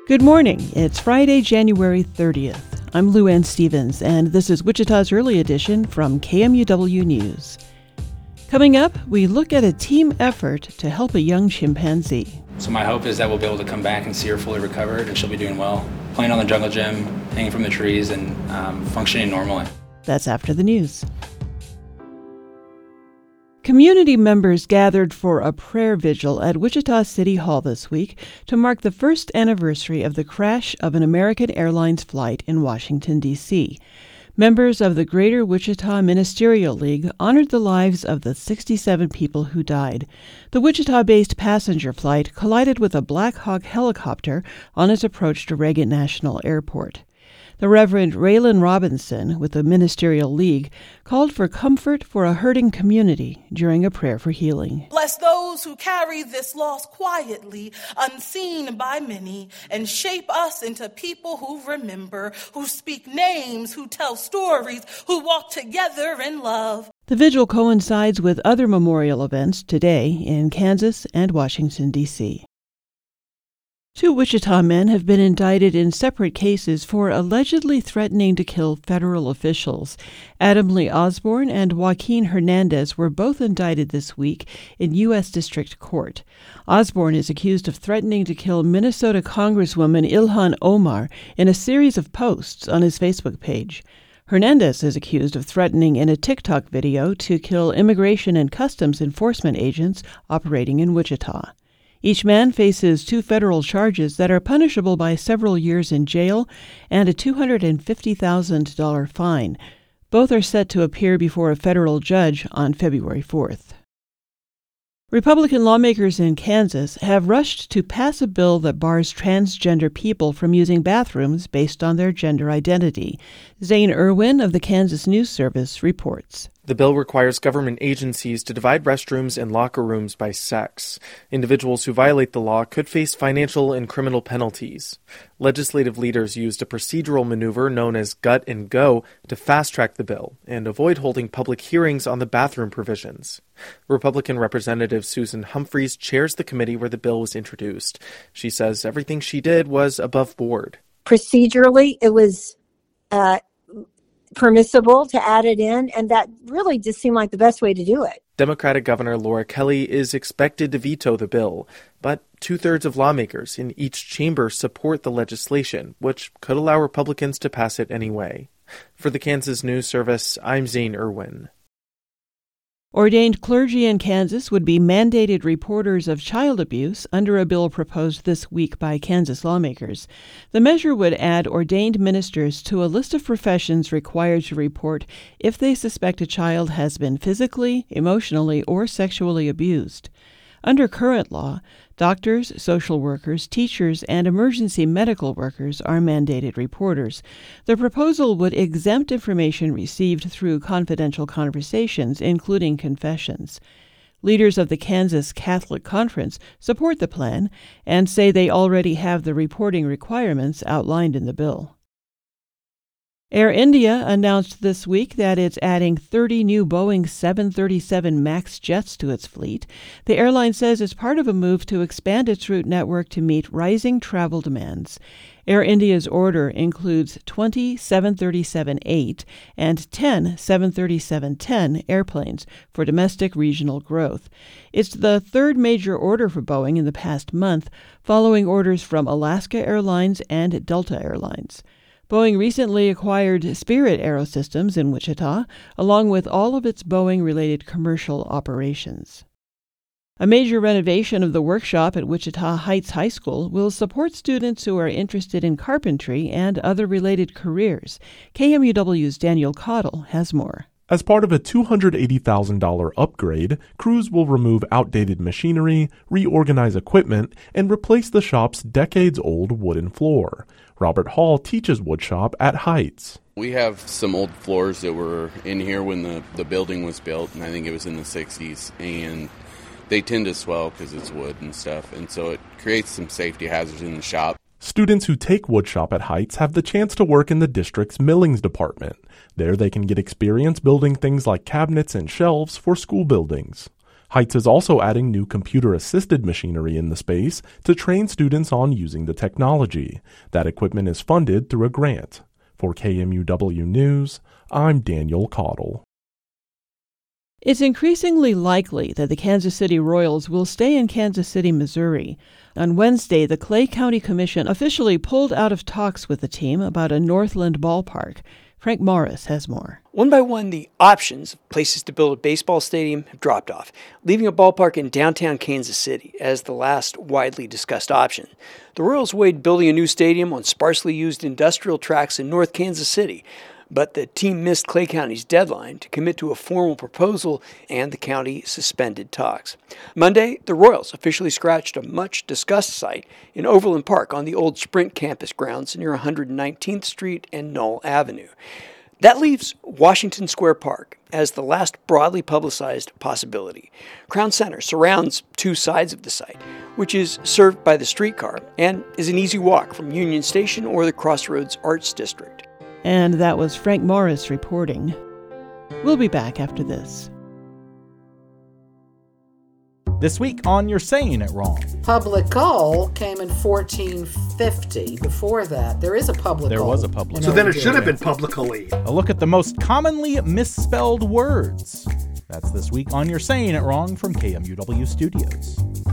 Good morning. It's Friday, January 30th. I'm Lou Ann Stevens, and this is Wichita's Early Edition from KMUW News. Coming up, we look at a team effort to help a young chimpanzee. So my hope is that we'll be able to come back and see her fully recovered, and she'll be doing well, playing on the jungle gym, hanging from the trees, and functioning normally. That's after the news. Community members gathered for a prayer vigil at Wichita City Hall this week to mark the first anniversary of the crash of an American Airlines flight in Washington, D.C. Members of the Greater Wichita Ministerial League honored the lives of the 67 people who died. The Wichita-based passenger flight collided with a Black Hawk helicopter on its approach to Reagan National Airport. The Reverend Raylan Robinson with the Ministerial League called for comfort for a hurting community during a prayer for healing. Bless those who carry this loss quietly, unseen by many, and shape us into people who remember, who speak names, who tell stories, who walk together in love. The vigil coincides with other memorial events today in Kansas and Washington, D.C. Two Wichita men have been indicted in separate cases for allegedly threatening to kill federal officials. Adam Lee Osborne and Joaquin Hernandez were both indicted this week in U.S. District Court. Osborne is accused of threatening to kill Minnesota Congresswoman Ilhan Omar in a series of posts on his Facebook page. Hernandez is accused of threatening in a TikTok video to kill Immigration and Customs Enforcement agents operating in Wichita. Each man faces 2 federal charges that are punishable by several years in jail and a $250,000 fine. Both are set to appear before a federal judge on February 4th. Republican lawmakers in Kansas have rushed to pass a bill that bars transgender people from using bathrooms based on their gender identity. Zane Irwin of the Kansas News Service reports. The bill requires government agencies to divide restrooms and locker rooms by sex. Individuals who violate the law could face financial and criminal penalties. Legislative leaders used a procedural maneuver known as gut and go to fast-track the bill and avoid holding public hearings on the bathroom provisions. Republican Representative Susan Humphreys chairs the committee where the bill was introduced. She says everything she did was above board. Procedurally, it was permissible to add it in, and that really just seemed like the best way to do it. Democratic Governor Laura Kelly is expected to veto the bill, but 2/3 of lawmakers in each chamber support the legislation, which could allow Republicans to pass it anyway. For the Kansas News Service, I'm Zane Irwin. Ordained clergy in Kansas would be mandated reporters of child abuse under a bill proposed this week by Kansas lawmakers. The measure would add ordained ministers to a list of professions required to report if they suspect a child has been physically, emotionally, or sexually abused. Under current law, doctors, social workers, teachers, and emergency medical workers are mandated reporters. The proposal would exempt information received through confidential conversations, including confessions. Leaders of the Kansas Catholic Conference support the plan and say they already have the reporting requirements outlined in the bill. Air India announced this week that it's adding 30 new Boeing 737 MAX jets to its fleet. The airline says it's part of a move to expand its route network to meet rising travel demands. Air India's order includes 20 737-8 and 10 737-10 airplanes for domestic regional growth. It's the third major order for Boeing in the past month, following orders from Alaska Airlines and Delta Airlines. Boeing recently acquired Spirit Aerosystems in Wichita, along with all of its Boeing-related commercial operations. A major renovation of the workshop at Wichita Heights High School will support students who are interested in carpentry and other related careers. KMUW's Daniel Cottle has more. As part of a $280,000 upgrade, crews will remove outdated machinery, reorganize equipment, and replace the shop's decades-old wooden floor. Robert Hall teaches woodshop at Heights. We have some old floors that were in here when the building was built, and I think it was in the 60s, and they tend to swell because it's wood and stuff, and so it creates some safety hazards in the shop. Students who take woodshop at Heights have the chance to work in the district's millings department. There they can get experience building things like cabinets and shelves for school buildings. Heights is also adding new computer-assisted machinery in the space to train students on using the technology. That equipment is funded through a grant. For KMUW News, I'm Daniel Caudle. It's increasingly likely that the Kansas City Royals will stay in Kansas City, Missouri. On Wednesday, the Clay County Commission officially pulled out of talks with the team about a Northland ballpark. Frank Morris has more. One by one, the options of places to build a baseball stadium have dropped off, leaving a ballpark in downtown Kansas City as the last widely discussed option. The Royals weighed building a new stadium on sparsely used industrial tracks in North Kansas City, but the team missed Clay County's deadline to commit to a formal proposal, and the county suspended talks. Monday, the Royals officially scratched a much-discussed site in Overland Park on the old Sprint campus grounds near 119th Street and Knoll Avenue. That leaves Washington Square Park as the last broadly publicized possibility. Crown Center surrounds two sides of the site, which is served by the streetcar and is an easy walk from Union Station or the Crossroads Arts District. And that was Frank Morris reporting. We'll be back after this. This week on You're Saying It Wrong. Public coal came in 1450. Before that, there is a public There coal. was a public So then it should have been publicly. A look at the most commonly misspelled words. That's this week on You're Saying It Wrong from KMUW Studios.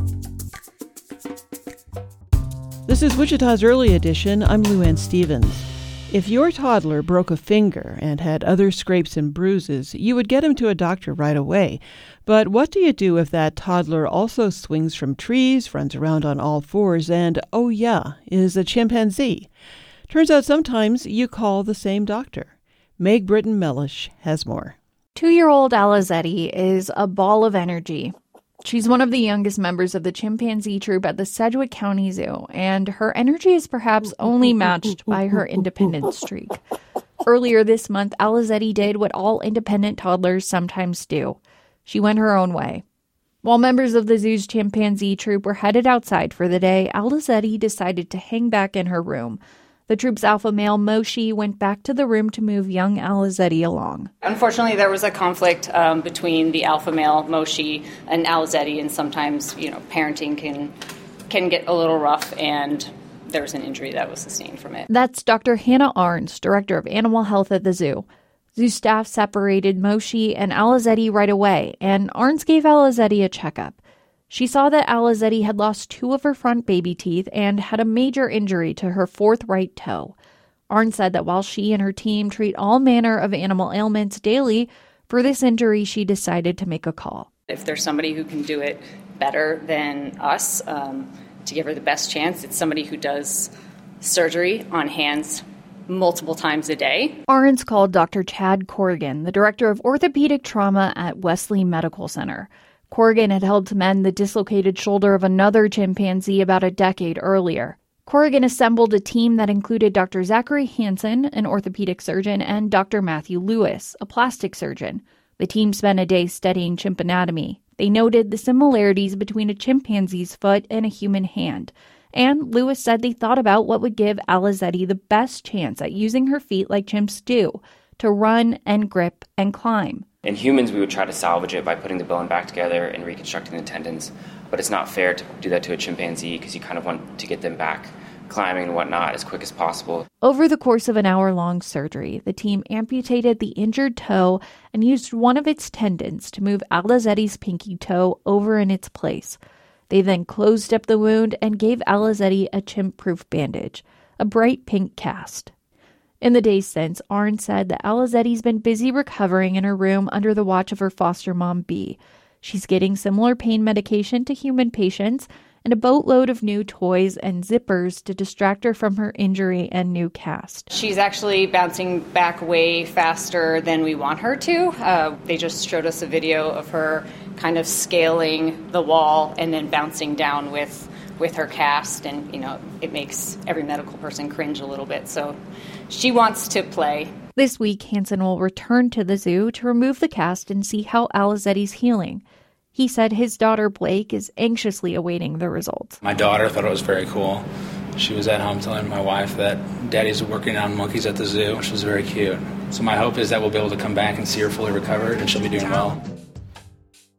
This is Wichita's Early Edition. I'm Lou Ann Stevens. If your toddler broke a finger and had other scrapes and bruises, you would get him to a doctor right away. But what do you do if that toddler also swings from trees, runs around on all fours, and, oh yeah, is a chimpanzee? Turns out sometimes you call the same doctor. Meg Britton Mellish has more. 2-year-old Alizeti is a ball of energy. She's one of the youngest members of the chimpanzee troop at the Sedgwick County Zoo, and her energy is perhaps only matched by her independence streak. Earlier this month, Alizeti did what all independent toddlers sometimes do. She went her own way. While members of the zoo's chimpanzee troop were headed outside for the day, Alizeti decided to hang back in her room. The troop's alpha male, Moshi, went back to the room to move young Alizeti along. Unfortunately, there was a conflict between the alpha male, Moshi, and Alizeti, and sometimes, parenting can get a little rough, and there was an injury that was sustained from it. That's Dr. Hannah Arns, Director of Animal Health at the zoo. Zoo staff separated Moshi and Alizeti right away, and Arns gave Alizeti a checkup. She saw that Alizeti had lost 2 of her front baby teeth and had a major injury to her 4th right toe. Arns said that while she and her team treat all manner of animal ailments daily, for this injury she decided to make a call. If there's somebody who can do it better than us, to give her the best chance, it's somebody who does surgery on hands multiple times a day. Arns called Dr. Chad Corrigan, the director of orthopedic trauma at Wesley Medical Center. Corrigan had helped mend the dislocated shoulder of another chimpanzee about a decade earlier. Corrigan assembled a team that included Dr. Zachary Hansen, an orthopedic surgeon, and Dr. Matthew Lewis, a plastic surgeon. The team spent a day studying chimp anatomy. They noted the similarities between a chimpanzee's foot and a human hand. And Lewis said they thought about what would give Alizeti the best chance at using her feet like chimps do, to run and grip and climb. In humans, we would try to salvage it by putting the bone back together and reconstructing the tendons, but it's not fair to do that to a chimpanzee because you kind of want to get them back climbing and whatnot as quick as possible. Over the course of an hour-long surgery, the team amputated the injured toe and used one of its tendons to move Alizeti's pinky toe over in its place. They then closed up the wound and gave Alizeti a chimp-proof bandage, a bright pink cast. In the days since, Arn said that Alizeti's been busy recovering in her room under the watch of her foster mom, Bee. She's getting similar pain medication to human patients and a boatload of new toys and zippers to distract her from her injury and new cast. She's actually bouncing back way faster than we want her to. They just showed us a video of her kind of scaling the wall and then bouncing down with her cast, and it makes every medical person cringe a little bit. So she wants to play. This week, Hansen will return to the zoo to remove the cast and see how Alizeti's healing. He said his daughter Blake is anxiously awaiting the results. My daughter thought it was very cool. She was at home telling my wife that Daddy's working on monkeys at the zoo, which was very cute. So my hope is that we'll be able to come back and see her fully recovered, and she'll be doing well.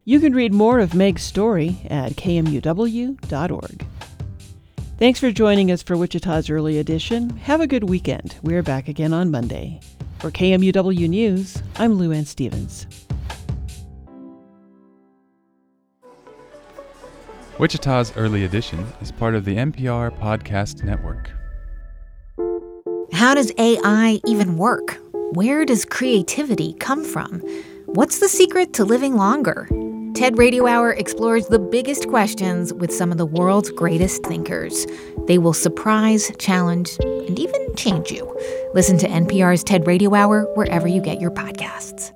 You can read more of Meg's story at kmuw.org. Thanks for joining us for Wichita's Early Edition. Have a good weekend. We're back again on Monday. For KMUW News, I'm Lou Ann Stevens. Wichita's Early Edition is part of the NPR Podcast Network. How does AI even work? Where does creativity come from? What's the secret to living longer? TED Radio Hour explores the biggest questions with some of the world's greatest thinkers. They will surprise, challenge, and even change you. Listen to NPR's TED Radio Hour wherever you get your podcasts.